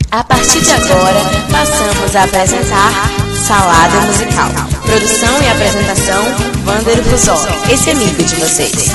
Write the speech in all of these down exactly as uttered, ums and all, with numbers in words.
A partir de agora, passamos a apresentar Salada Musical. Produção e apresentação, Wander Rosoli, esse amigo de vocês.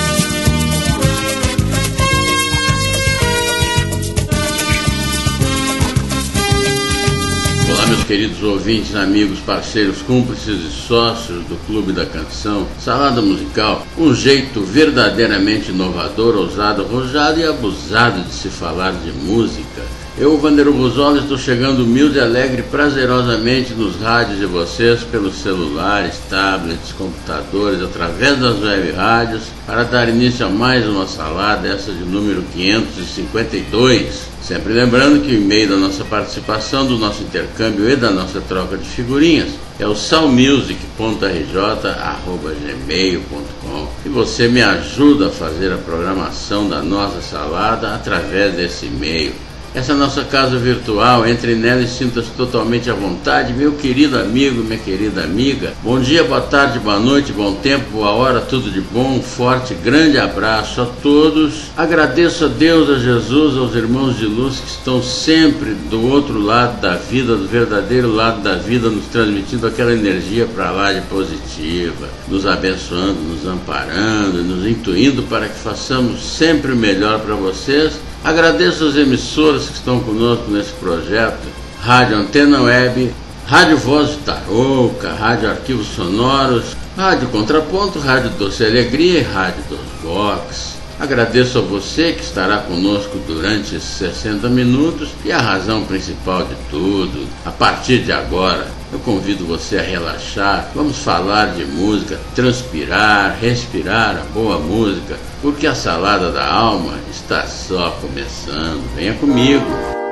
Olá, meus queridos ouvintes, amigos, parceiros, cúmplices e sócios do Clube da Canção. Salada Musical, um jeito verdadeiramente inovador, ousado, arrojado e abusado de se falar de música. Eu, Wander Rosoli, estou chegando humilde, alegre, prazerosamente nos rádios de vocês, pelos celulares, tablets, computadores, através das web rádios, para dar início a mais uma salada, essa de número quinhentos e cinquenta e dois. Sempre lembrando que o e-mail da nossa participação, do nosso intercâmbio e da nossa troca de figurinhas é o salmusic ponto r j arroba gmail ponto com, e você me ajuda a fazer a programação da nossa salada através desse e-mail. Essa é a nossa casa virtual, entre nela e sinta-se totalmente à vontade, meu querido amigo, minha querida amiga. Bom dia, boa tarde, boa noite, bom tempo, boa hora, tudo de bom, um forte, grande abraço a todos. Agradeço a Deus, a Jesus, aos irmãos de luz que estão sempre do outro lado da vida, do verdadeiro lado da vida, nos transmitindo aquela energia para lá de positiva, nos abençoando, nos amparando, nos intuindo para que façamos sempre o melhor para vocês. Agradeço as emissoras que estão conosco nesse projeto: Rádio Antena Web, Rádio Voz de Tarouca, Rádio Arquivos Sonoros, Rádio Contraponto, Rádio Doce Alegria e Rádio dos Box. Agradeço a você que estará conosco durante esses sessenta minutos e a razão principal de tudo. A partir de agora, eu convido você a relaxar, vamos falar de música, transpirar, respirar a boa música, porque a salada da alma está só começando. Venha comigo!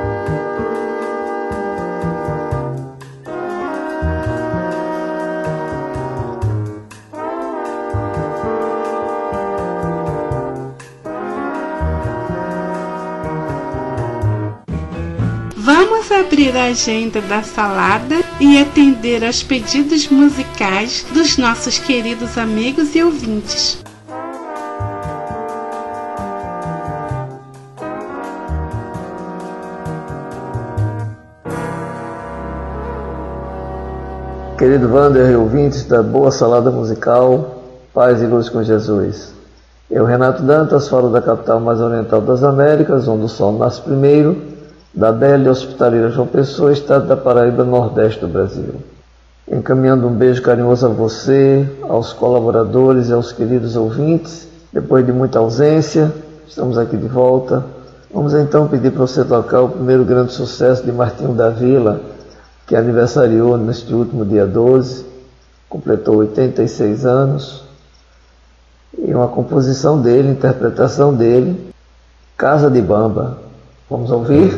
Vamos abrir a agenda da salada e atender aos pedidos musicais dos nossos queridos amigos e ouvintes. Querido Wander e ouvintes da Boa Salada Musical, paz e luz com Jesus. Eu, Renato Dantas, falo da capital mais oriental das Américas, onde o sol nasce primeiro, da bela e hospitaleira João Pessoa, estado da Paraíba, nordeste do Brasil. Encaminhando um beijo carinhoso a você, aos colaboradores e aos queridos ouvintes. Depois de muita ausência, estamos aqui de volta. Vamos então pedir para você tocar o primeiro grande sucesso de Martinho da Vila, que aniversariou neste último dia doze, completou oitenta e seis anos, e uma composição dele, interpretação dele, Casa de Bamba. Vamos ouvir?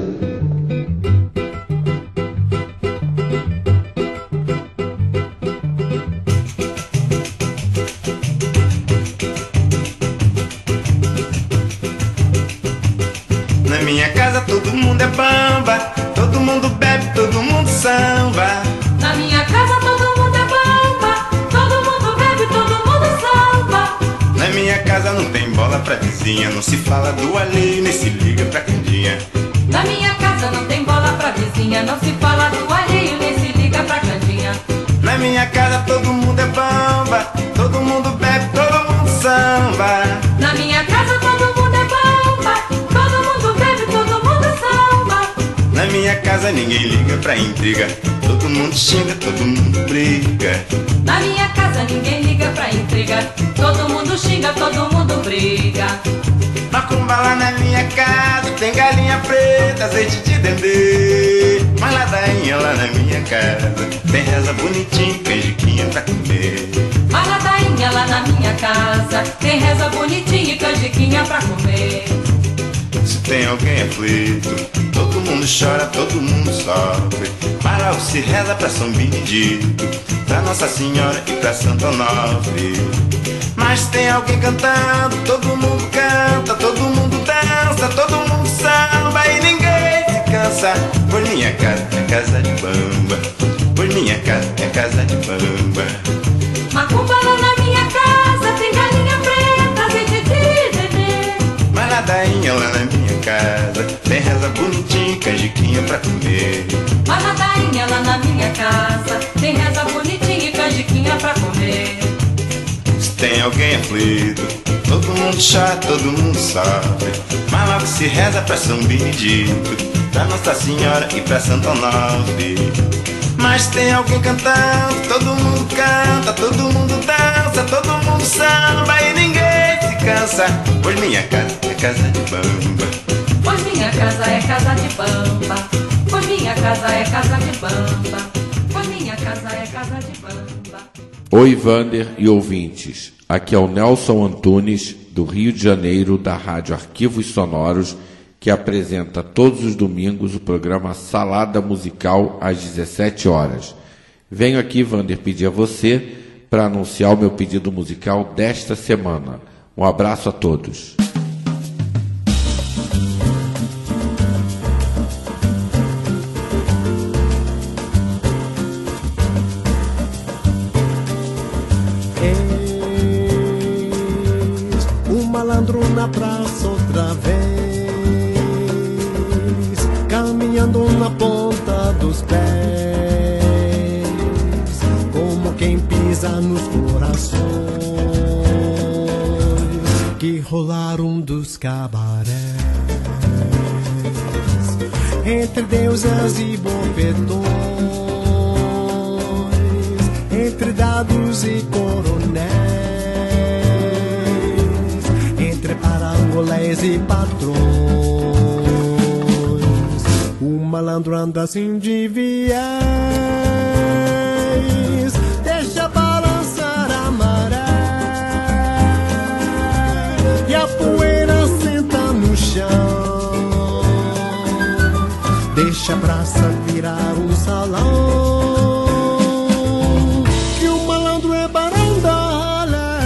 Na minha casa todo mundo é bamba, todo mundo bebe, todo mundo samba. Na minha casa todo mundo é bamba, todo mundo bebe, todo mundo samba. Na minha casa não tem bola pra vizinha, não se fala do alheio, nem se liga pra candinha. Na minha casa não tem bola pra vizinha, não se fala do alheio, nem se liga pra candinha. Na minha casa todo mundo é bamba, todo mundo bebe, todo mundo samba. Na minha casa todo mundo é bamba, todo mundo bebe, todo mundo samba. Na minha casa ninguém liga pra intriga, todo mundo xinga, todo mundo briga. Na minha casa ninguém liga pra intriga, todo mundo xinga, todo mundo briga. Macumba lá na minha casa, tem galinha preta, azeite de dendê. Mas ladainha lá na minha casa, tem reza bonitinha, canjiquinha pra comer. Mas ladainha lá na minha casa, tem reza bonitinha e canjiquinha pra comer. Se tem alguém aflito, todo mundo chora, todo mundo sofre. Para o se reza pra São Benedito, pra Nossa Senhora e pra Santo Onofre. Mas tem alguém cantando, todo mundo canta, todo mundo dança, todo mundo samba e ninguém se cansa. Pois minha casa é casa de bamba, pois minha casa é casa de bamba. Macumba lá na minha casa, tem galinha preta, azeite de dendê. Mas ladainha lá na minha casa, tem reza bonitinha, canjiquinha bonitinha pra comer. A ladainha lá na minha casa tem reza bonitinha e canjiquinha pra comer. Se tem alguém aflito, todo mundo chora, todo mundo sofre. Mas logo se reza pra São Benedito, pra Nossa Senhora e pra Santo Onofre. Mas tem alguém cantando, todo mundo canta, todo mundo dança, todo mundo samba e ninguém se cansa. Pois minha casa é casa de bamba. Pois minha casa é casa de bamba. Pois minha casa é casa de bamba. Pois minha casa é casa de bamba. Oi, Vander e ouvintes. Aqui é o Nelson Antunes, do Rio de Janeiro, da Rádio Arquivos Sonoros, que apresenta todos os domingos o programa Salada Musical às dezessete horas. Venho aqui, Vander, pedir a você para anunciar o meu pedido musical desta semana. Um abraço a todos. Eis um malandro na praça outra vez, caminhando na ponta dos pés, como quem pisa nos corações que rolaram dos cabarés, entre deusas e bofetões, entre dados e coronéis, entre parangolés e patrões. O malandro anda assim de viés, deixa balançar a maré e a poeira senta no chão, deixa a praça virar um salão. Que o malandro é barão da ralé.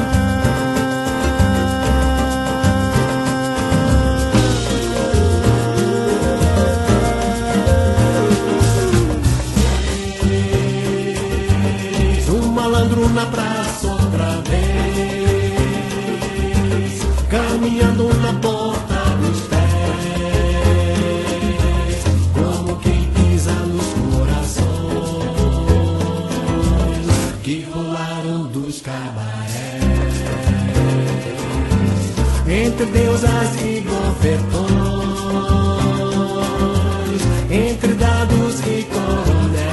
Na praça outra vez, caminhando na porta dos pés, como quem pisa nos corações que rolaram dos cabarés, entre deusas e bofetões, entre dados e coronéis,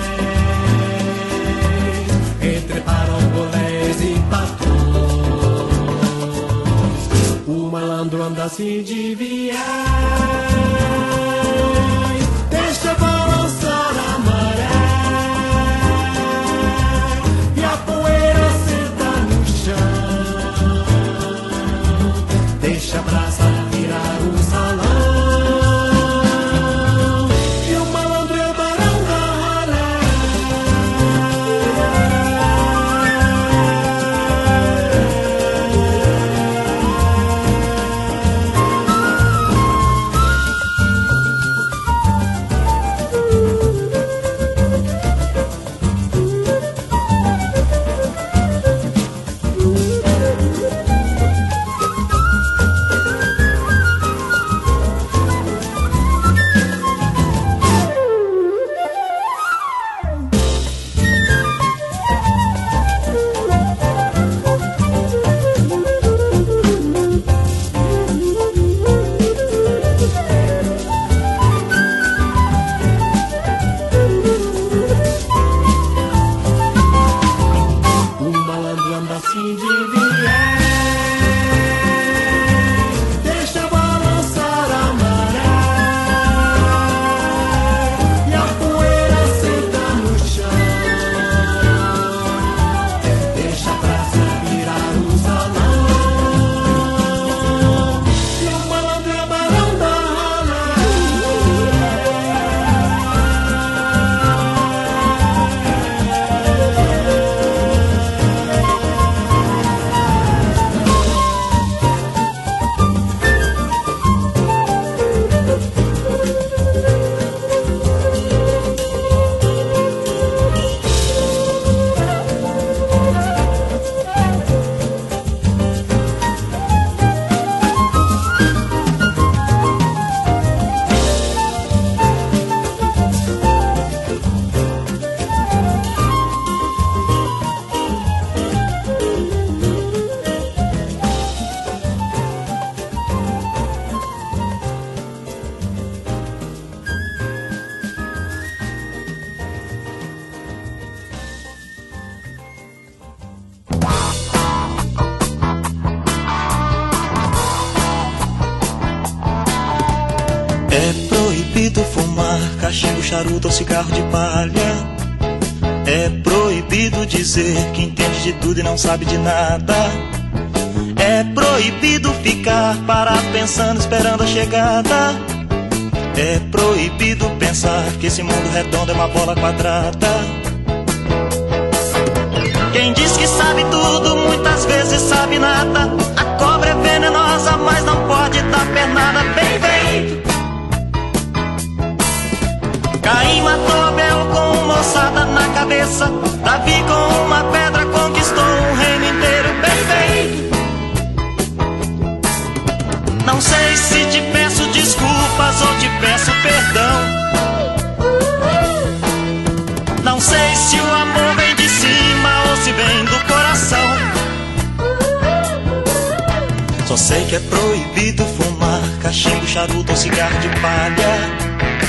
anda assim de viés, deixa balançar a maré e a poeira senta no chão, deixa a praça virar um salão. E o malandro é barão da ralé. proibido fumar cachimbo, charuto ou cigarro de palha. É proibido dizer que entende de tudo e não sabe de nada. É proibido ficar parado pensando, esperando a chegada. É proibido pensar que esse mundo redondo é uma bola quadrada. Quem diz que sabe tudo, muitas vezes sabe nada. A cobra é venenosa, mas não pode dar pernada. Bem feito! Caim matou Abel com moçada na cabeça. Davi com uma pedra conquistou um reino inteiro. Bem feito! Não sei se te peço desculpas ou te peço perdão. Não sei se o amor vem de cima ou se vem do coração. Só sei que é proibido fumar cachimbo, charuto ou cigarro de palha.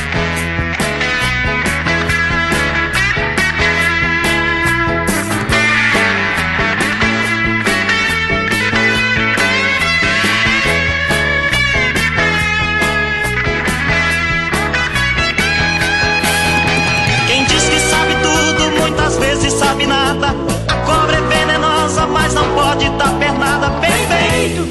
Sabe nada, a cobra é venenosa, mas não pode dar pernada. Bem feito!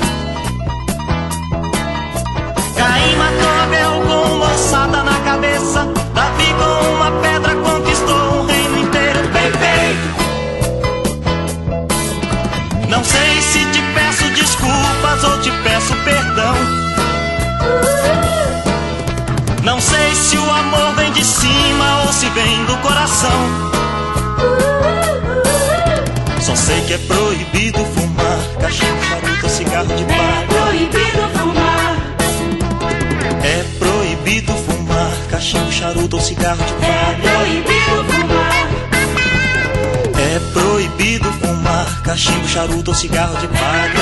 Caim matou Abel com moçada na cabeça. Davi com uma pedra conquistou um reino inteiro. Bem feito! Não sei se te peço desculpas ou te peço perdão. Não sei se o amor vem de cima ou se vem do coração. Só sei que é proibido fumar cachimbo, charuto ou cigarro de palha. É proibido fumar. É proibido fumar cachimbo, charuto ou cigarro de palha. É proibido fumar. É proibido fumar cachimbo, charuto ou cigarro de palha.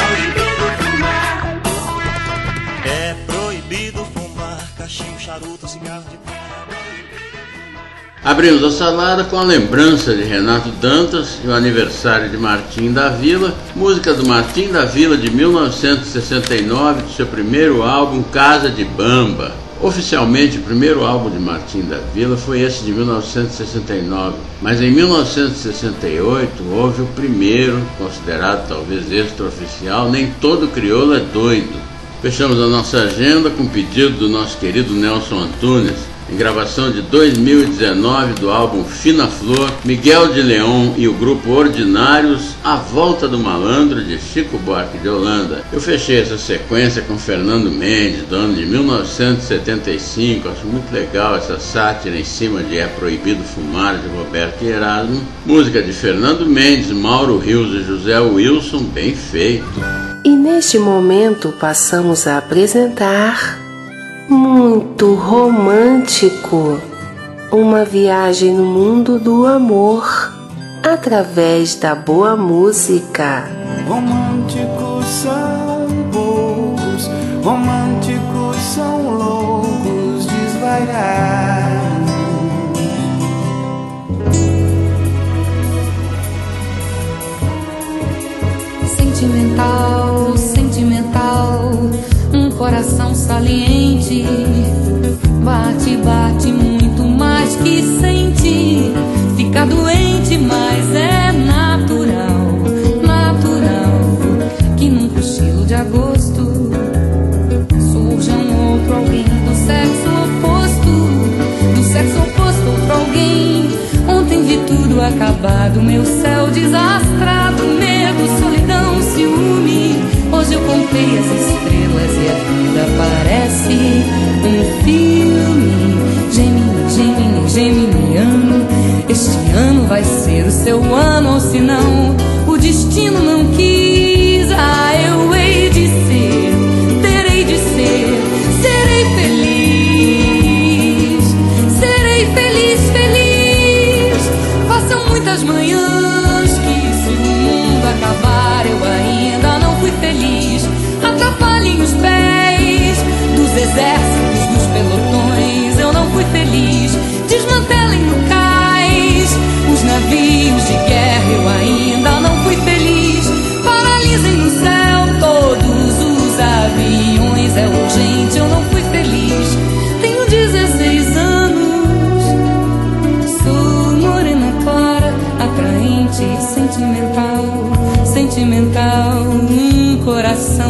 É proibido fumar cachimbo, charuto ou cigarro de palha. Abrimos a salada com a lembrança de Renato Dantas e o aniversário de Martim da Vila, música do Martim da Vila de mil novecentos e sessenta e nove, do seu primeiro álbum Casa de Bamba. Oficialmente, o primeiro álbum de Martim da Vila foi esse de mil novecentos e sessenta e nove, mas em mil novecentos e sessenta e oito houve o primeiro, considerado talvez extraoficial, Nem Todo Crioulo é Doido. Fechamos a nossa agenda com o pedido do nosso querido Nelson Antunes, em gravação de dois mil e dezenove do álbum Fina Flor, Miguel de Leon e o grupo Ordinários, A Volta do Malandro, de Chico Buarque de Holanda. Eu fechei essa sequência com Fernando Mendes, do ano de mil novecentos e setenta e cinco. Acho muito legal essa sátira em cima de É Proibido Fumar, de Roberto Erasmo. Música de Fernando Mendes, Mauro Rios e José Wilson, bem feito. E neste momento passamos a apresentar Muito Romântico, uma viagem no mundo do amor através da boa música. Românticos são poucos, românticos são loucos, desvairados. Sentimental, sentimental, um coração saliente, bate, bate muito mais que sente, fica doente, mas é natural, natural, que num cochilo de agosto surja um outro alguém do sexo oposto, do sexo oposto outro alguém. Ontem vi tudo acabado, meu céu desastrado, medo, solidão, ciúme. Hoje eu contei as estrelas e a vida parece um filme. Gemini, Gemini, geminiano, este ano vai ser o seu ano, ou se não, o destino não quis. Ah, eu hei de ser, terei de ser, serei feliz, serei feliz, feliz. Passam muitas manhãs que, se o mundo acabar, eu ainda não fui feliz. Atrapalhem os pés dos exércitos, dos pelotões, eu não fui feliz. Desmantelem no cais os navios de guerra, eu ainda não fui feliz. Paralisem no céu todos os aviões, é urgente, eu não fui feliz. Tenho dezesseis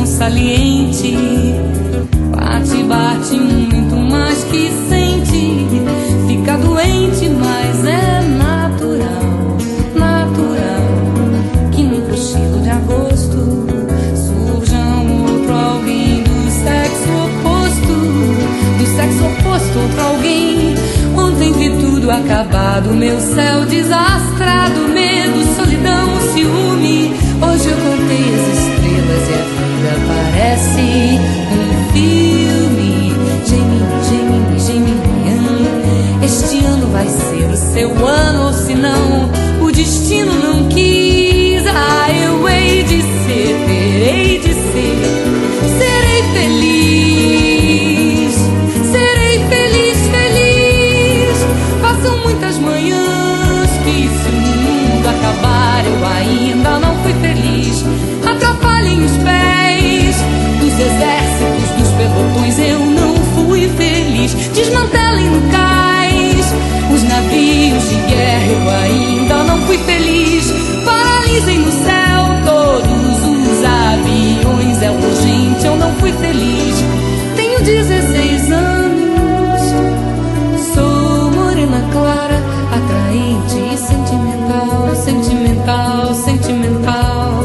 coração saliente bate, bate muito mais que sente. Fica doente, mas é natural, natural que num cochilo de agosto surja um outro alguém do sexo oposto, do sexo oposto, outro alguém. Ontem vi tudo acabado, meu céu desastrado, medo, solidão, ciúme. Hoje eu contei as estrelas e a vida parece um filme. Gemini, Gemini, Geminian. Este ano vai ser o seu ano, ou se não, o destino não quis. Ah, eu hei de ser, terei de ser, serei feliz, serei feliz, feliz. Passam muitas manhãs que se o mundo acabar eu ainda não fui feliz. Atrapalhem os pés dos exércitos, dos pelotões, eu não fui feliz. Desmantelem no cais os navios de guerra, eu ainda não fui feliz. Paralisem no céu todos os aviões, é urgente, eu não fui feliz. Tenho dezesseis anos, sou morena clara, atraente e sentimental, sentimental, sentimental.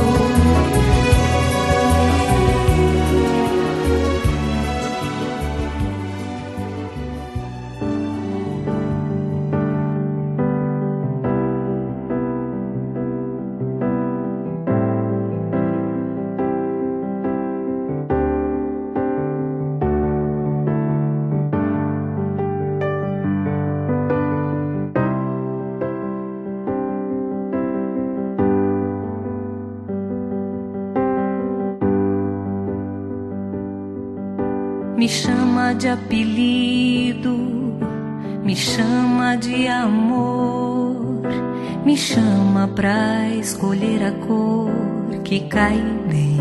Me chama de apelido, me chama de amor, me chama pra escolher a cor que cai bem.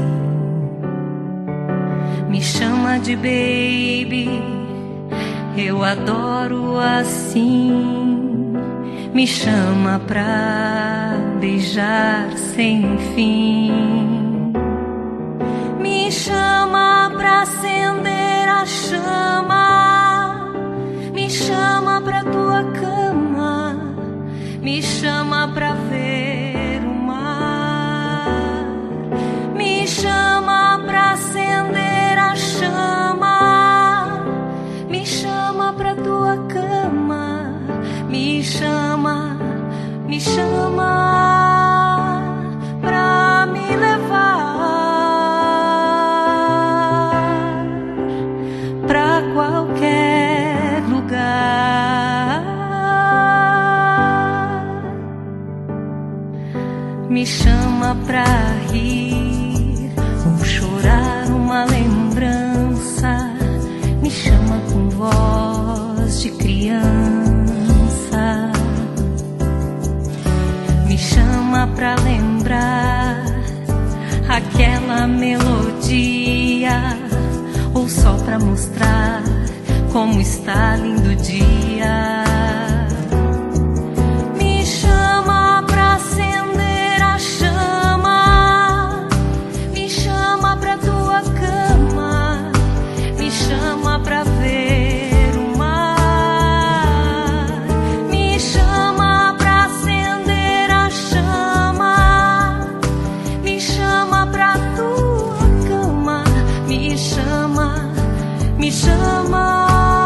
Me chama de baby, eu adoro assim. Me chama pra beijar sem fim. Me chama pra acender a chama, me chama pra tua cama, me chama pra ver o mar. Me chama pra acender a chama, me chama pra tua cama, me chama, me chama pra me levar pra qualquer lugar. Me chama pra rir ou chorar uma lembrança, me chama com voz de criança. Me chama pra lembrar aquela melodia, ou só pra mostrar como está lindo o dia. Me chama pra acender a chama, me chama pra tua cama, me chama pra ver o mar. Me chama pra acender a chama, me chama pra tua cama, me chama, me chama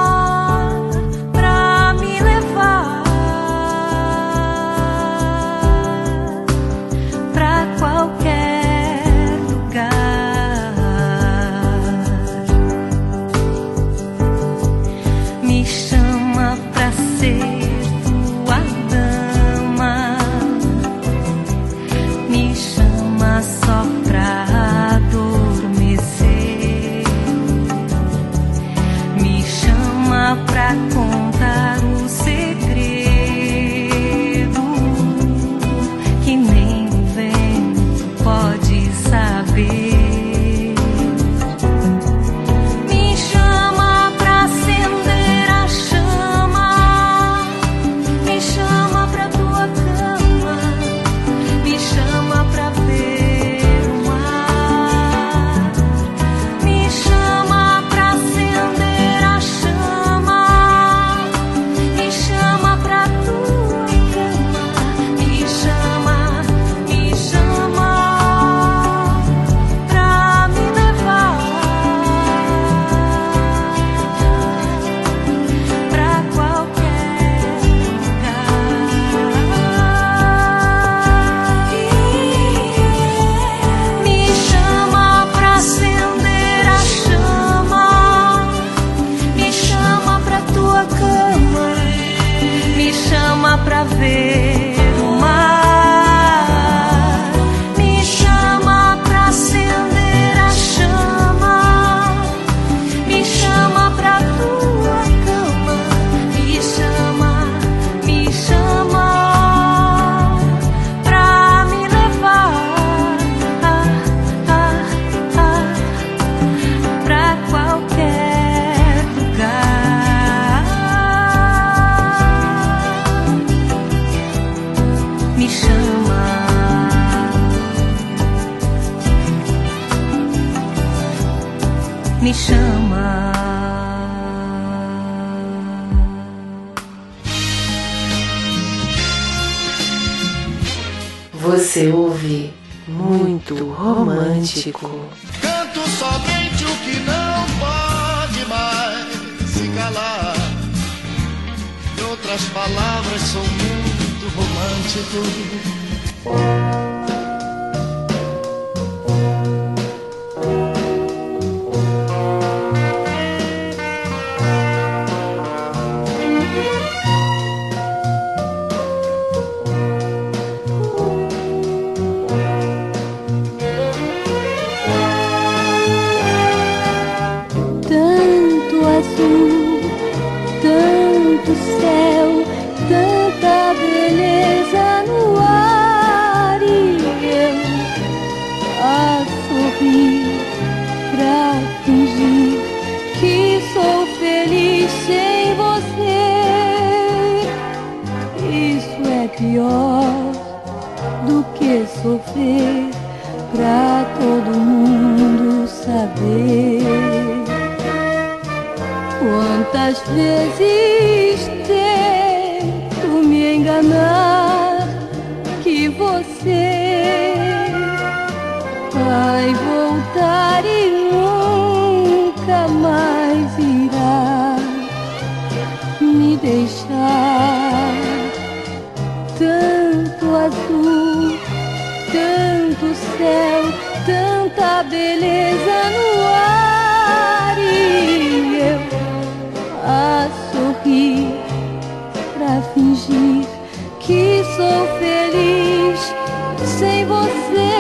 pra me levar pra qualquer lugar. Me chama pra ser tua dama, me chama só pra adormecer. Me chama pra contar o segredo que nem o vento pode saber. Me chama pra acender a chama, me chama pra tua cama, me chama pra ver o mar. pra ver o mar, me chama pra acender a chama, me chama pra tua cama, me chama, me chama pra me levar ah, ah, ah, pra qualquer lugar. Me chama, me chama. Você ouve muito romântico. Canto somente o que não pode mais se calar. Em outras palavras, sou muito romântico. Tanto azul, tanto céu, tanta beleza no ar, e eu a sorrir pra fingir que sou feliz sem você. Isso é pior do que sofrer pra todo mundo saber. Quantas vezes tento me enganar que você vai voltar e nunca mais irá me deixar. Tanto azul, tanto céu, tanta beleza no ar, e eu a sorrir pra fingir que sou feliz sem você.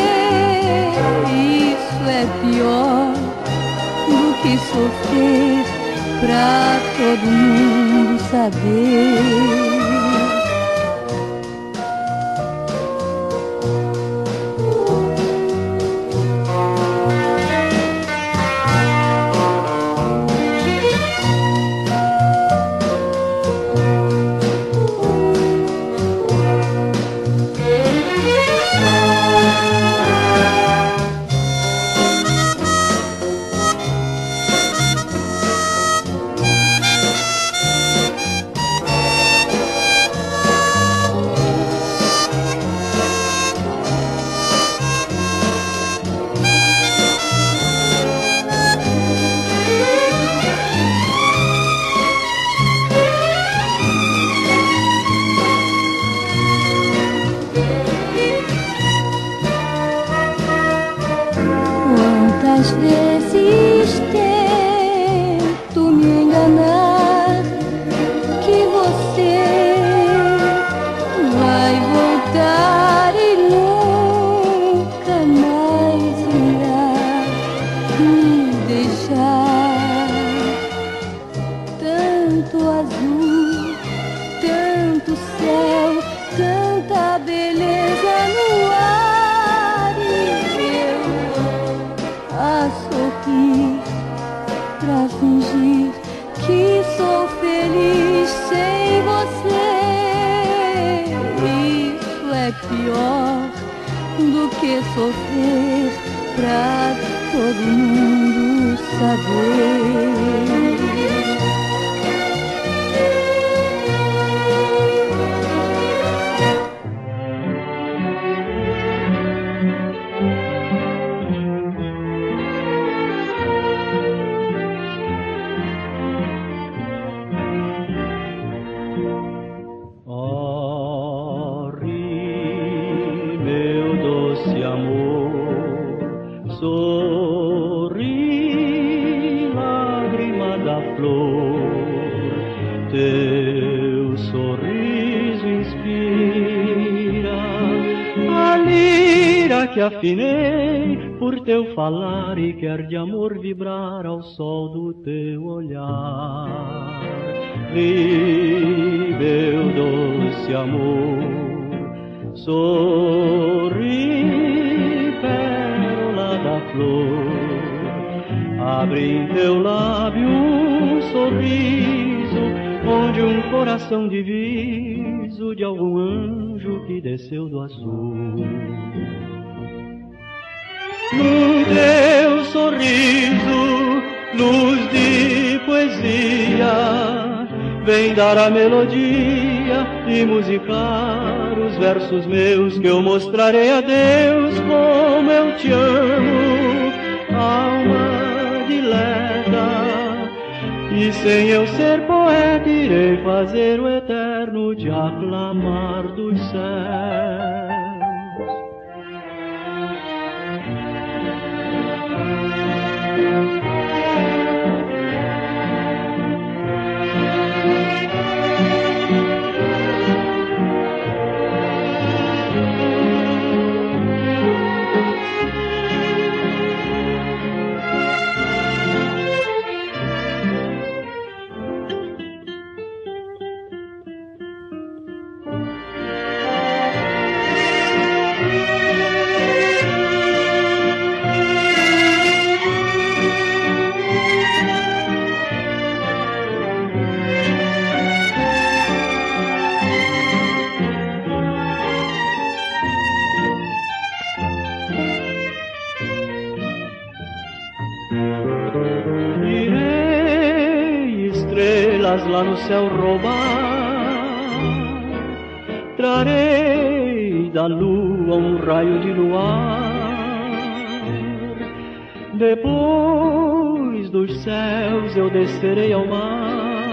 Isso é pior do que sofrer pra todo mundo saber. Quantas vezes tento me enganar que você vai voltar e nunca mais irá me deixar. Tanto azul, tanto céu, tanta beleza no ar, e eu a sorrir pra fingir que sou feliz sem você. Isso é pior do que sofrer pra todo mundo saber. Teu sorriso que afinei por teu falar e quer de amor vibrar ao sol do teu olhar. Ri, meu doce amor, sorri, pérola da flor, abre em teu lábio um sorriso, onde um coração diviso de algum anjo que desceu do azul. No teu sorriso, luz de poesia, vem dar a melodia e musicar os versos meus, que eu mostrarei a Deus como eu te amo, alma dileta. E sem eu ser poeta, irei fazer o eterno te aclamar dos céus. Lá no céu roubar, trarei da lua um raio de luar. Depois dos céus eu descerei ao mar,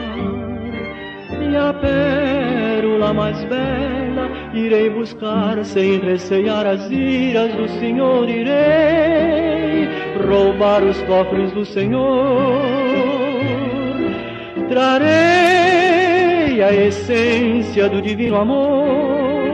e a pérola mais bela irei buscar, sem recear as iras do Senhor. Irei roubar os cofres do Senhor, trarei a essência do divino amor.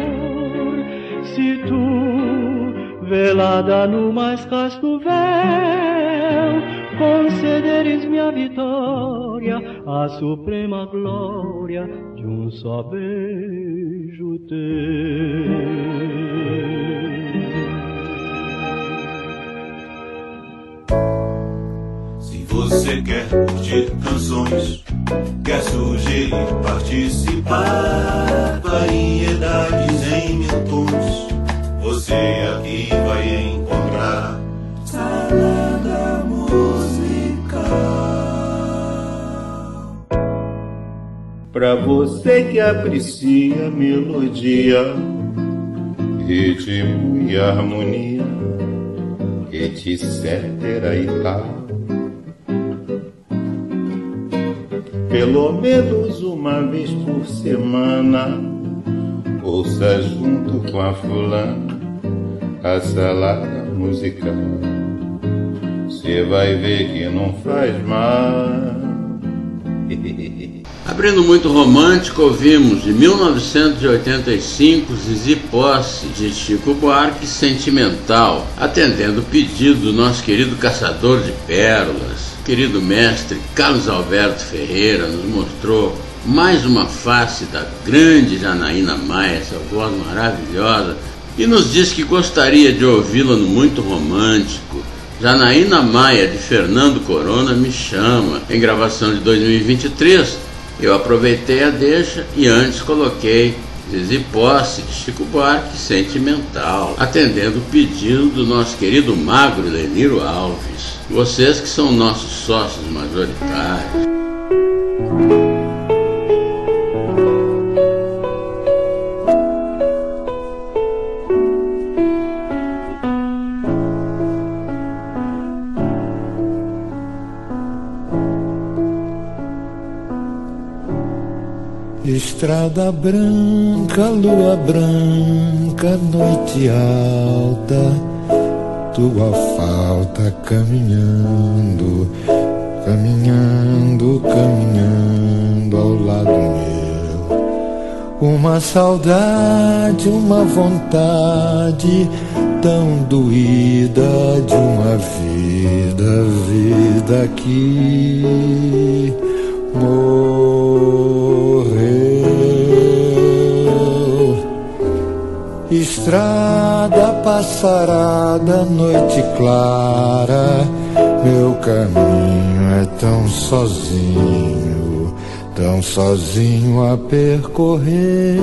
Se tu, velada no mais casto véu, concederes minha vitória, a suprema glória de um só beijo teu. Você quer curtir canções, quer sugerir, participar, variedades em mil tons, você aqui vai encontrar Salada Musical. Pra você que aprecia melodia, ritmo e harmonia, etc e tal, pelo menos uma vez por semana, ouça junto com a fulana a Salada Musical. Cê vai ver que não faz mal. Abrindo muito romântico, ouvimos de mil novecentos e oitenta e cinco Zizi Posse, de Chico Buarque, Sentimental, atendendo o pedido do nosso querido caçador de pérolas. Querido mestre Carlos Alberto Ferreira nos mostrou mais uma face da grande Janaína Maia, essa voz maravilhosa, e nos diz que gostaria de ouvi-la no Muito Romântico. Janaína Maia, de Fernando Corona, Me Chama, em gravação de dois mil e vinte e três. Eu aproveitei a deixa e antes coloquei Zizi Posse, de Chico Buarque, Sentimental, atendendo o pedido do nosso querido magro Leniro Alves. Vocês que são nossos sócios majoritários. Estrada branca, lua branca, noite alta, tua falta caminhando, caminhando, caminhando ao lado meu. uma saudade, uma vontade tão doída de uma vida, vida que morreu. Estrada passarada, noite clara, meu caminho é tão sozinho, tão sozinho a percorrer,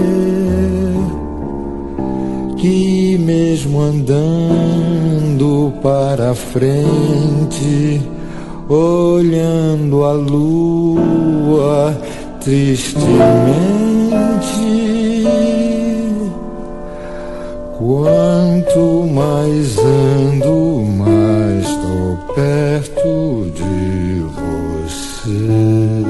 que mesmo andando para frente, olhando a lua tristemente, quanto mais ando, mais estou perto de você.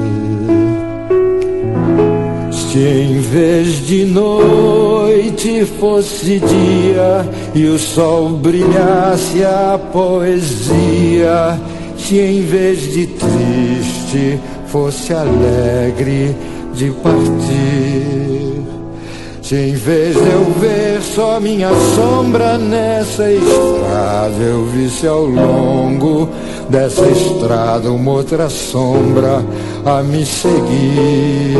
Se em vez de noite fosse dia e o sol brilhasse a poesia, se em vez de triste fosse alegre de partir, se em vez de eu ver só minha sombra nessa estrada, eu visse ao longo dessa estrada uma outra sombra a me seguir.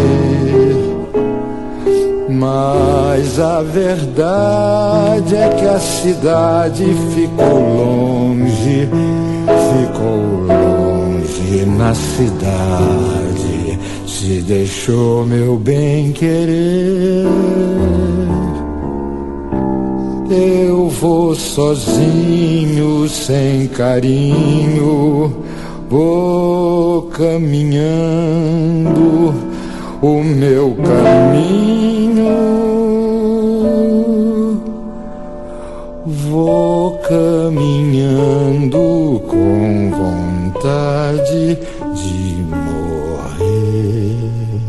Mas a verdade é que a cidade ficou longe, ficou longe na cidade, se deixou meu bem querer. Eu vou sozinho, sem carinho, vou caminhando o meu caminho, vou caminhando com vontade de morrer.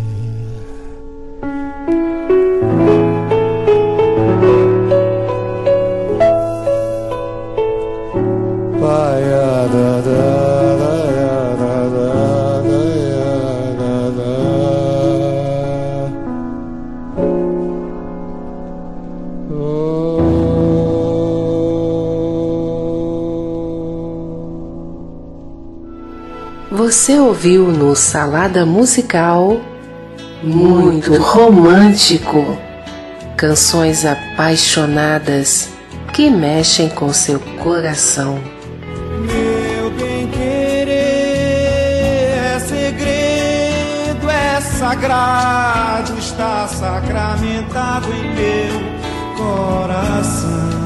Você ouviu no Salada Musical Muito Romântico, canções apaixonadas que mexem com seu coração. Meu bem-querer é segredo, é sagrado, está sacramentado em meu coração.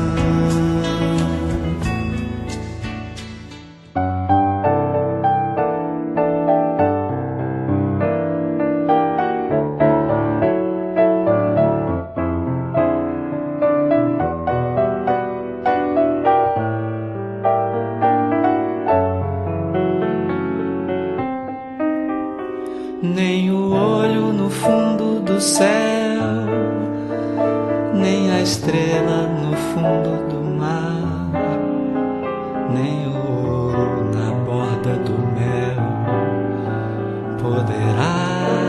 Nem o olho no fundo do céu, nem a estrela no fundo do mar, nem o ouro na borda do mel poderá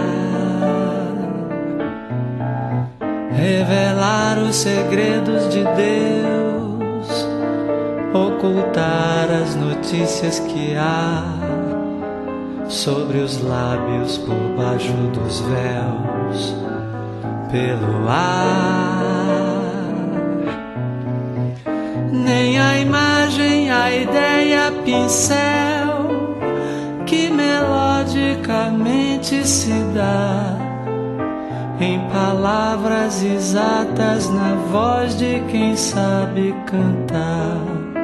revelar os segredos de Deus, ocultar as notícias que há sobre os lábios por baixo dos véus, pelo ar. Nem a imagem, a ideia, pincel que melodicamente se dá em palavras exatas na voz de quem sabe cantar.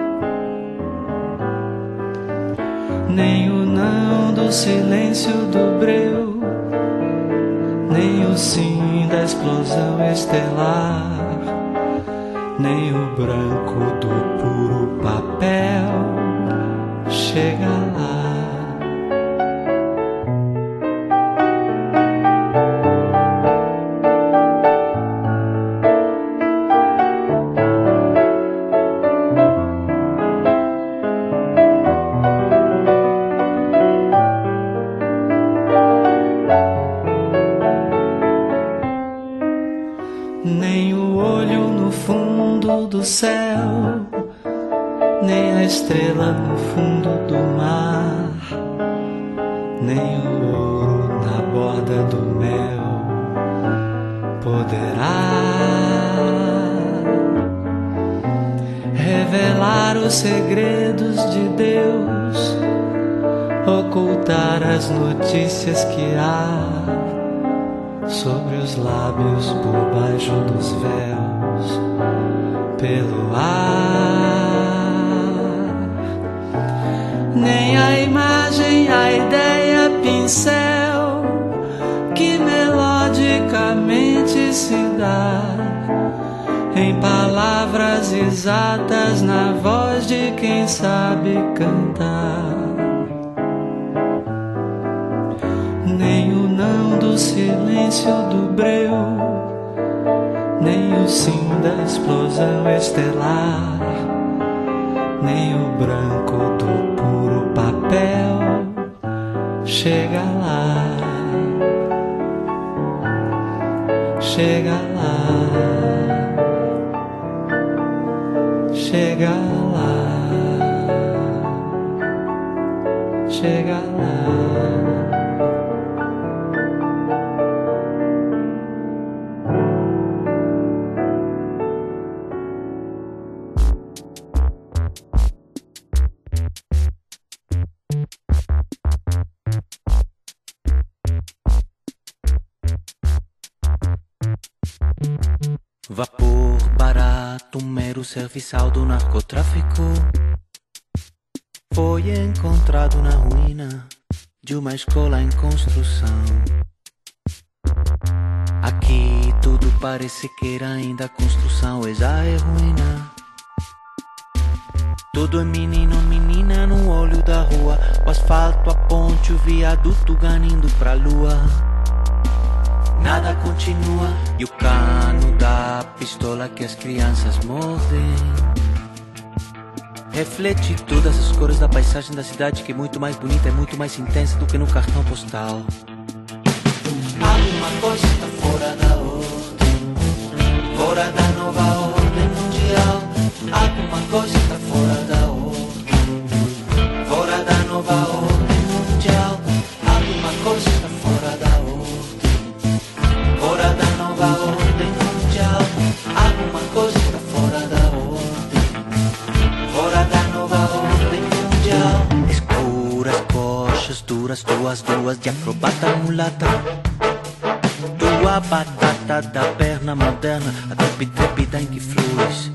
Nem o não do silêncio do breu, nem o sim da explosão estelar, nem o branco do puro papel chega lá. estrela no fundo do mar, nem o ouro na borda do mel poderá revelar os segredos de Deus, ocultar as notícias que há sobre os lábios por baixo dos véus, pelo ar. Nem a imagem, a ideia, pincel que melodicamente se dá em palavras exatas na voz de quem sabe cantar. Nem o não do silêncio do breu, nem o sim da explosão estelar, nem o branco do puro papel chega lá, chega lá, chega lá, chega lá. Vapor barato, um mero serviçal do narcotráfico, foi encontrado na ruína de uma escola em construção. Aqui tudo parece que era ainda construção, e já é ruína. Tudo é menino, menina no olho da rua, o asfalto, a ponte, o viaduto ganindo pra lua. Nada continua e o cano da pistola que as crianças mordem reflete todas as cores da paisagem da cidade, que é muito mais bonita e muito mais intensa do que no cartão postal. Alguma coisa está fora da ordem, fora da nova ordem mundial. Alguma coisa está fora da ordem, fora da nova ordem mundial. Alguma coisa está fora da ordem, fora da nova ordem mundial. Alguma coisa está fora da ordem, fora da nova ordem mundial. Escuras, coxas duras, duas, duas de acrobata mulata, tua batata da perna moderna, a trepidepida em que fluis.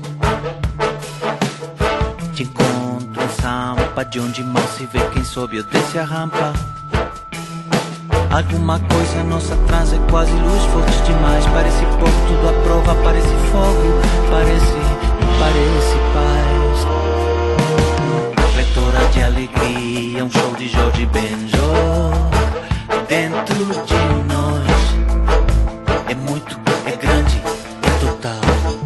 Te encontro em Sampa, de onde mal se vê quem sobe ou desce a rampa. Alguma coisa nossa atrás é quase luz forte demais. Parece pouco, tudo à prova, parece fogo, parece, parece paz. Pletora de alegria, um show de Jorge Benjor dentro de nós. É muito, é grande, é total.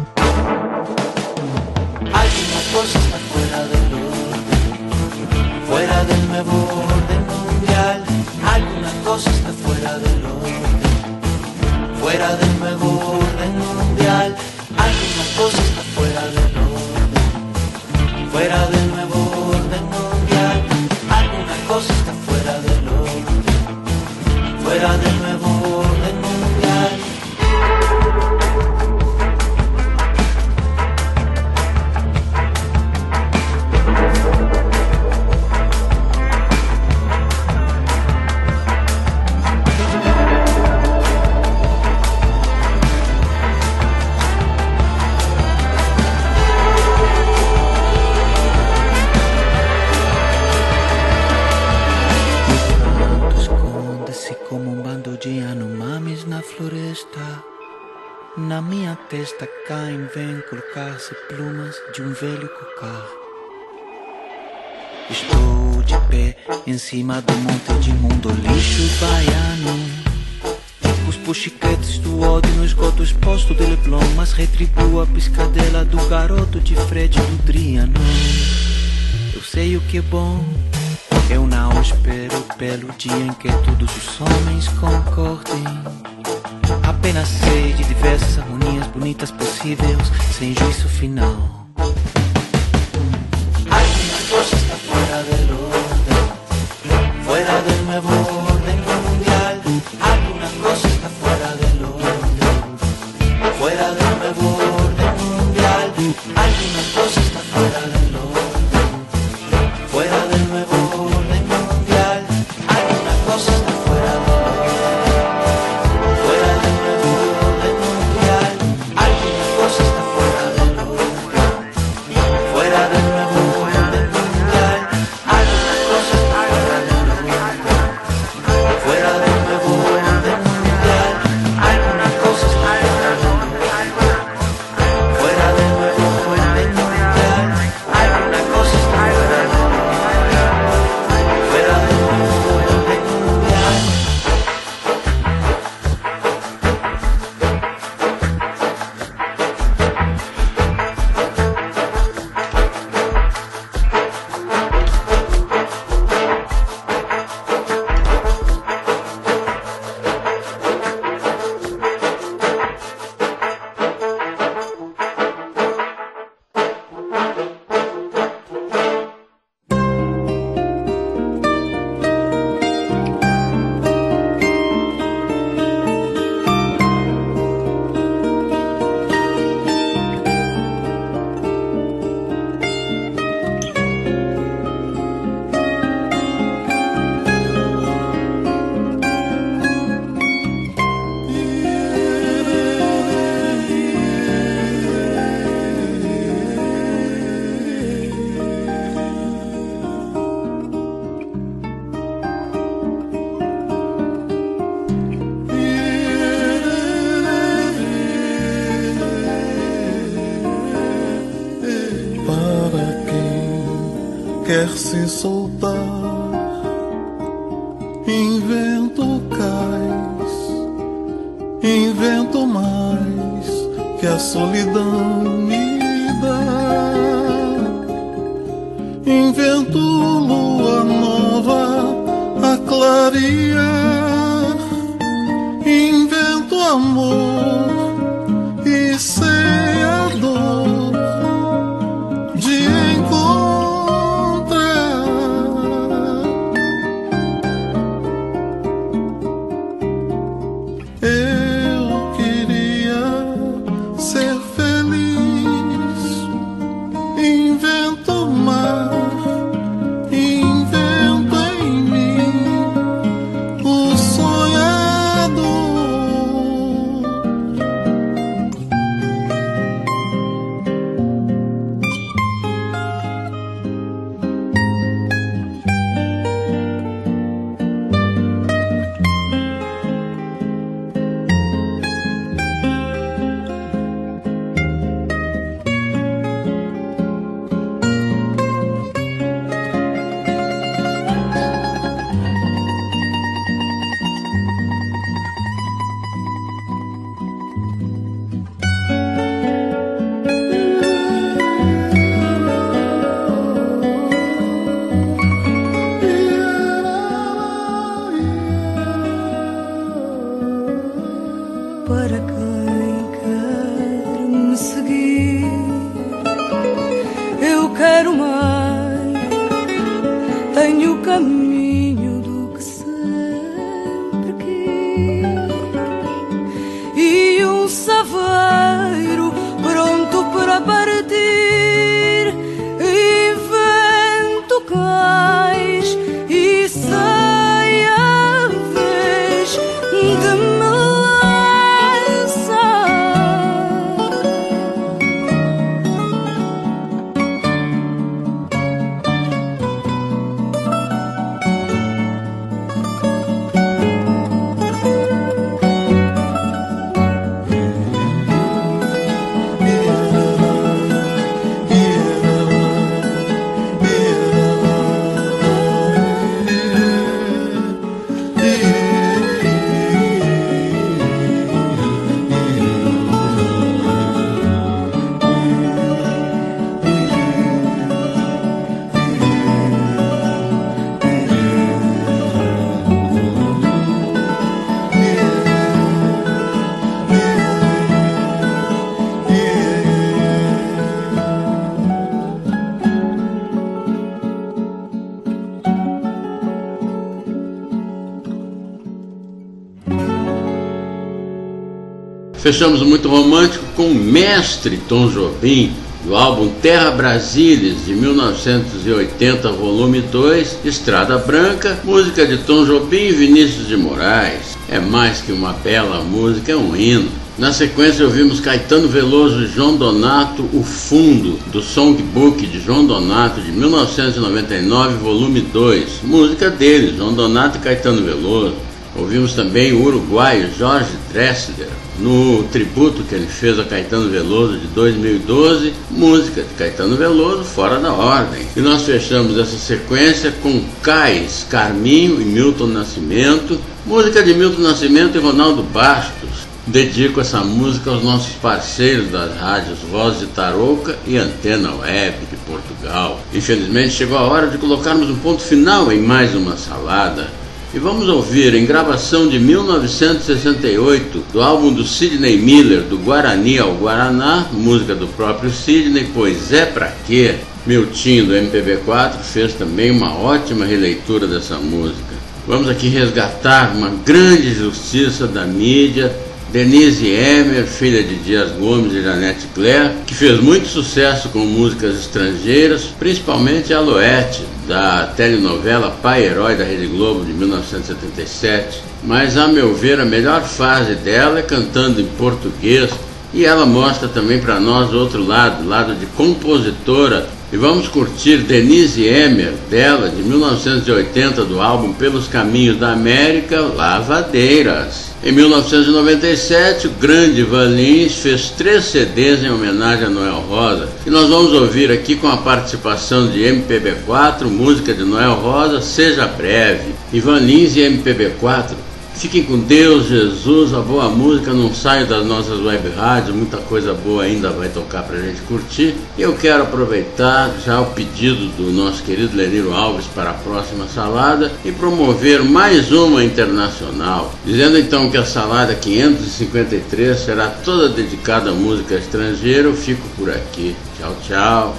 Alguma coisa está fuera del orden, fuera del nuevo orden mundial. Alguna cosa está fuera del orden, fuera del nuevo orden mundial. Alguna cosa está fuera del orden, fuera del nuevo orden mundial. Alguna cosa está fuera del orden, fuera del nuevo orden mundial. Na minha testa caem, vêm colocar-se plumas de um velho cocar. Estou de pé em cima do monte de mundo lixo baiano. Cuspo chiquetes do ódio no esgoto exposto de Leblon, mas retribuo a piscadela do garoto de Fred do Driano. Eu sei o que é bom, eu não espero pelo dia em que todos os homens concordem. Apenas sei de diversas harmonias bonitas possíveis, sem juízo final. Alguma cosa está fuera del orden, fuera del nuevo orden mundial. Alguna cosa está fuera del orden, fuera del nuevo orden mundial. Alguna cosa está fuera del orden, fuera del nuevo orden mundial. Alguna cosa está fuera del orden, fuera del nuevo orden mundial. Alguna cosa está fuera del orden, fuera del nuevo orden mundial. Alguna cosa está fuera del orden, fuera del nuevo orden mundial. Alguna cosa está fuera del orden, fuera del nuevo orden mundial. Quer se soltar, invento cais, invento mais que a solidão me dá. Invento lua nova a clarear, invento amor e sei a dor de encontrar. Eu queria ser feliz, invento mar, invento em mim o sonhador. Fechamos muito romântico com o mestre Tom Jobim, do álbum Terra Brasilis, de mil novecentos e oitenta, volume dois, Estrada Branca, música de Tom Jobim e Vinícius de Moraes. É mais que uma bela música, é um hino. Na sequência ouvimos Caetano Veloso e João Donato, O Fundo, do Songbook de João Donato, de mil novecentos e noventa e nove, volume dois, música deles, João Donato e Caetano Veloso. Ouvimos também o uruguaio Jorge Drexler, no tributo que ele fez a Caetano Veloso de dois mil e doze, música de Caetano Veloso, Fora da Ordem. E nós fechamos essa sequência com Cais, Carminho e Milton Nascimento, música de Milton Nascimento e Ronaldo Bastos. Dedico essa música aos nossos parceiros das rádios Voz de Tarouca e Antena Web de Portugal. Infelizmente chegou a hora de colocarmos um ponto final em mais uma salada. E vamos ouvir, em gravação de mil novecentos e sessenta e oito, do álbum do Sidney Miller, Do Guarani ao Guaraná, música do próprio Sidney, Pois É Pra Quê? Miltinho, do M P B quatro, fez também uma ótima releitura dessa música. Vamos aqui resgatar uma grande justiça da mídia, Denise Emer, filha de Dias Gomes e Janete Claire, que fez muito sucesso com músicas estrangeiras, principalmente a Aloete, da telenovela Pai Herói da Rede Globo de mil novecentos e setenta e sete. Mas, a meu ver, a melhor fase dela é cantando em português, e ela mostra também para nós o outro lado, o lado de compositora. E vamos curtir Denise Emer, dela, de mil novecentos e oitenta, do álbum Pelos Caminhos da América, Lavadeiras. Em mil novecentos e noventa e sete, o grande Ivan Lins fez três C Ds em homenagem a Noel Rosa, e nós vamos ouvir aqui com a participação de M P B quatro, música de Noel Rosa, Seja Breve. Ivan Lins e M P B quatro. Fiquem com Deus, Jesus, a boa música não sai das nossas web rádios, muita coisa boa ainda vai tocar pra gente curtir. E eu quero aproveitar já o pedido do nosso querido Leniro Alves para a próxima salada e promover mais uma internacional, dizendo então que a salada quinhentos e cinquenta e três será toda dedicada à música estrangeira. Eu fico por aqui. Tchau, tchau.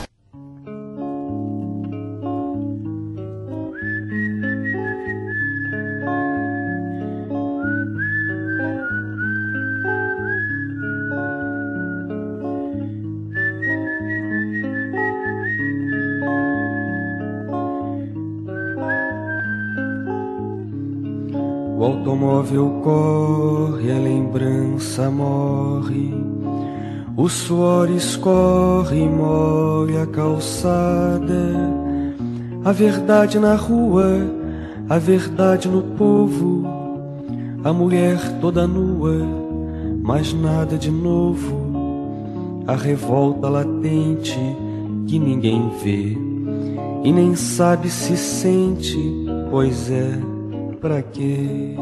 O automóvel corre, a lembrança morre, o suor escorre e molha a calçada. A verdade na rua, a verdade no povo, a mulher toda nua, mas nada de novo. A revolta latente que ninguém vê e nem sabe se sente, pois é, pra quê?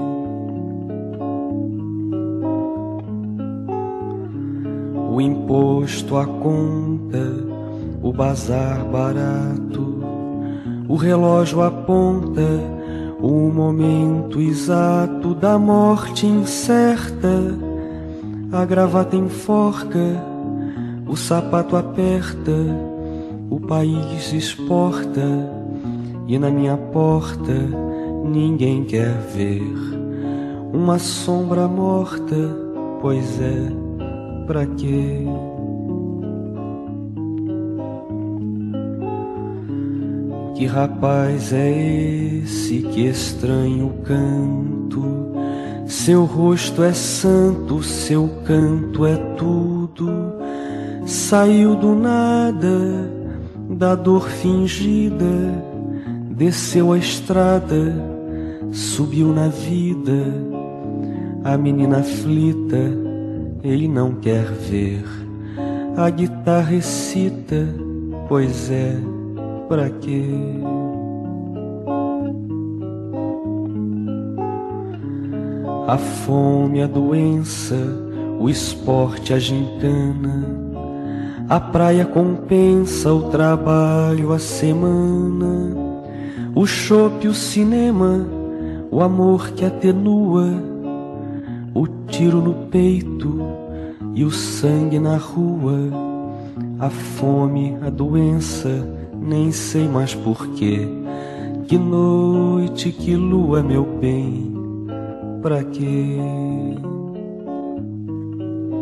O imposto, a conta, o bazar barato, o relógio aponta o momento exato da morte incerta. A gravata enforca, o sapato aperta, o país exporta, e na minha porta ninguém quer ver uma sombra morta, pois é, pra quê? Que rapaz é esse que estranha o canto? Seu rosto é santo, seu canto é tudo. Saiu do nada, da dor fingida, desceu a estrada, subiu na vida. A menina aflita, ele não quer ver. A guitarra recita, pois é, pra quê? A fome, a doença, o esporte, a gincana, a praia compensa o trabalho, a semana, o chope, o cinema, o amor que atenua, o tiro no peito e o sangue na rua. A fome, a doença, nem sei mais porquê. Que noite, que lua, meu bem, pra quê?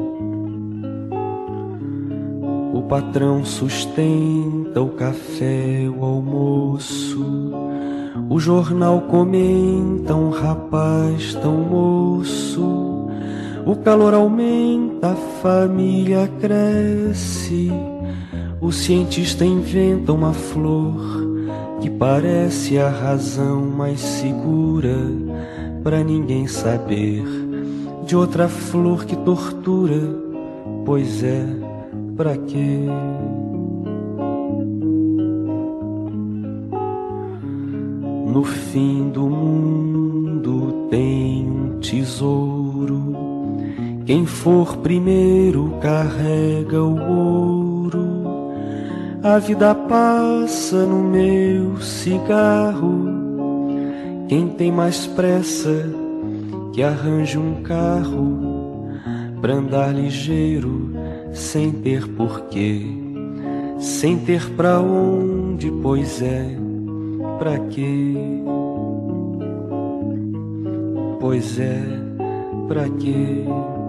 patrão sustenta o café, o almoço. O jornal comenta um rapaz tão moço. O calor aumenta, a família cresce. O cientista inventa uma flor que parece a razão mais segura pra ninguém saber de outra flor que tortura. Pois é, pra quê? No fim do mundo tem um tesouro. Quem for primeiro carrega o ouro. A vida passa no meu cigarro. Quem tem mais pressa que arranje um carro pra andar ligeiro, sem ter porquê, sem ter pra onde, pois é, pra quê? Pois é, pra quê?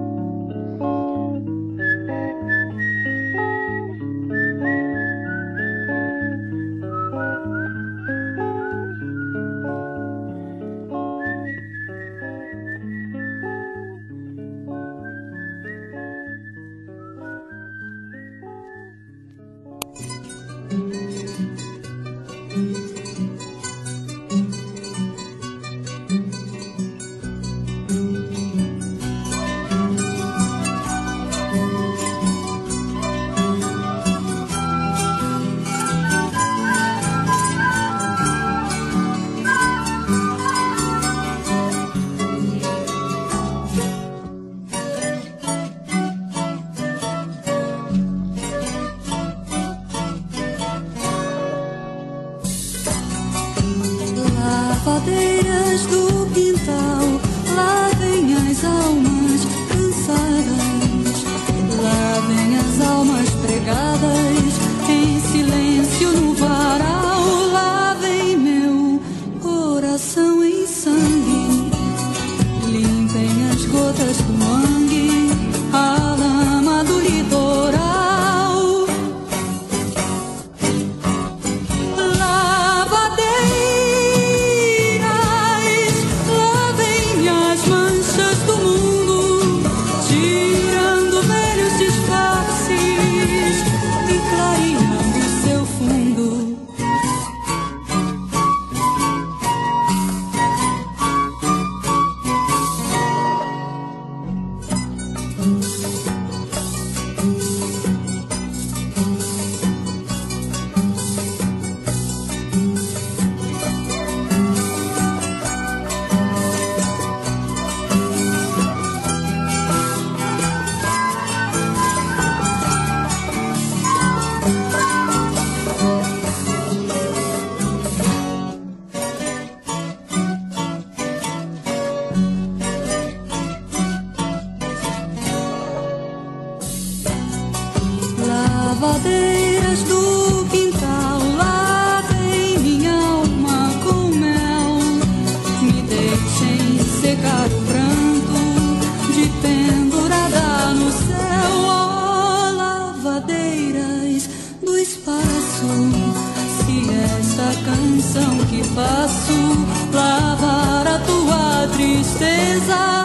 Lavadeiras do quintal, lavem as almas cansadas, lavem as almas pregadas em silêncio no varal, lavem meu coração em sangue, limpem as gotas do mangue, a lama do litoral. Lavadeiras do quintal, lavem minha alma com mel, me deixem secar o pranto de pendurada no céu. Oh, lavadeiras do espaço, se esta canção que faço lavar a tua tristeza,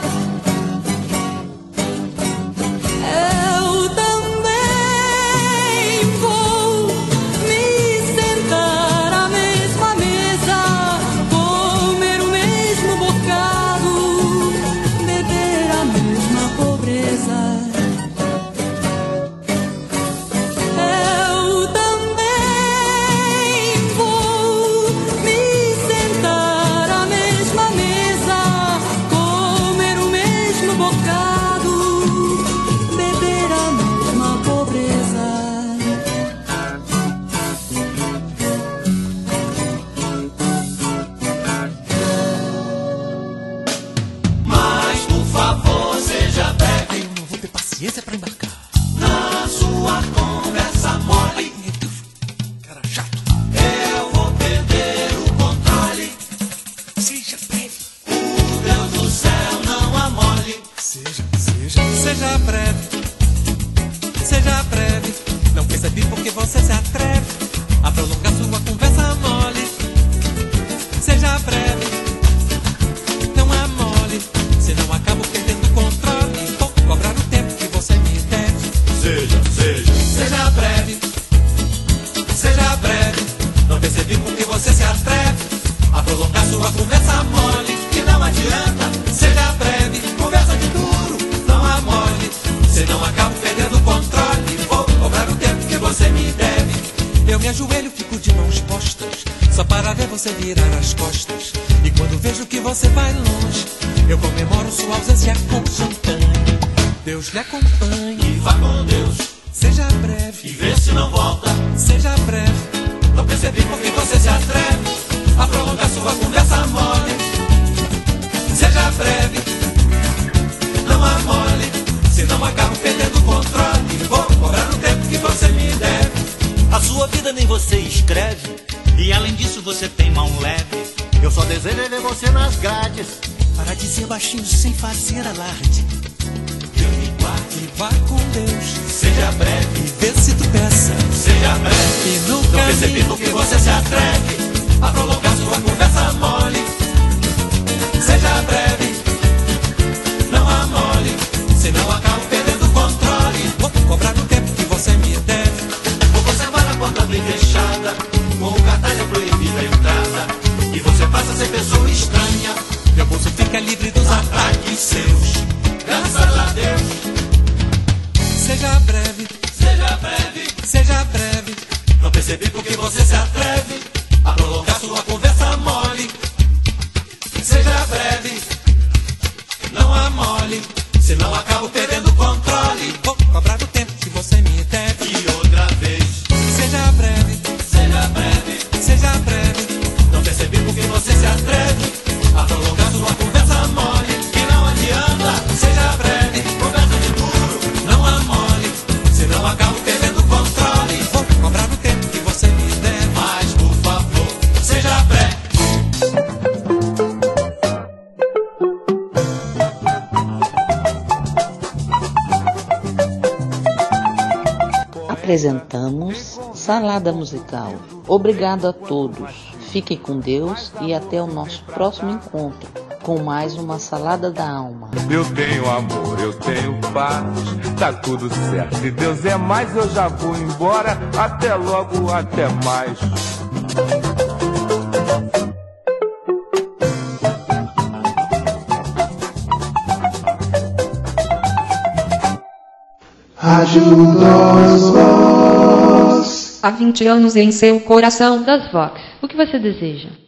pra embarcar. Na sua conversa mole, cara chato, eu vou perder o controle. Seja breve, o Deus do céu não amole. Seja, seja, seja breve, seja breve, Não percebi porque você se atreve a prolongar sua conversa mole. Seja breve, não é mole, senão acabo perdendo o controle. Vou cobrar o tempo que você me deve. Seja, seja, seja breve, seja breve. Não percebi porque você se atreve a prolongar sua conversa mole. Que não adianta, seja breve, conversa de duro, não há mole, senão acabo perdendo o controle. Vou cobrar o tempo que você me deve. Eu me ajoelho, fico de mãos postas, só para ver você virar as costas. E quando vejo que você vai longe, eu comemoro sua ausência com champanhe. Deus lhe acompanhe e vá com Deus. Seja breve e vê se não volta. Seja breve, não percebi porque você se atreve a prolongar sua conversa mole. Seja breve, não há mole, senão acabo perdendo o controle. Vou cobrar o tempo que você me deve. A sua vida nem você escreve, e além disso você tem mão leve. Eu só desejo é ver você nas grades, para dizer baixinho sem fazer alarde. Deus me guarde e vá com Deus. Seja breve e vê se tu peça. Seja breve e no não caminho percebi porque você se atreve a prolongar sua conversa mole. Seja breve, não há mole, senão acabo perdendo o controle. Vou cobrar o tempo que você me deve. Vou conservar a porta bem fechada, com o cartaz é proibida a entrada, e você passa a ser pessoa estranha. Meu bolso fica livre dos ataques seus, graças a Deus. Seja breve, seja breve, seja breve. Não percebi porque você se atreve a prolongar sua conversa mole. Seja breve, não há mole, senão acabo perdendo o controle. Vou cobrar o tempo que você me deve. E outra vez, seja breve, seja breve, seja breve. Não percebi porque você se atreve a prolongar sua conversa mole. Que não adianta, seja breve, conversa de duro, não há mole, senão acabo perdendo o controle. Vou cobrar o tempo que você me deve. Mas por favor, seja breve. Apresentamos Salada Musical. Obrigado a todos. Fiquem com Deus e até o nosso próximo encontro com mais uma Salada da Alma. Eu tenho amor, eu tenho paz, tá tudo certo. Se Deus é mais, eu já vou embora. Até logo, até mais. Ajuda-os, Voz. Há vinte anos em seu coração das Vox. O que você deseja?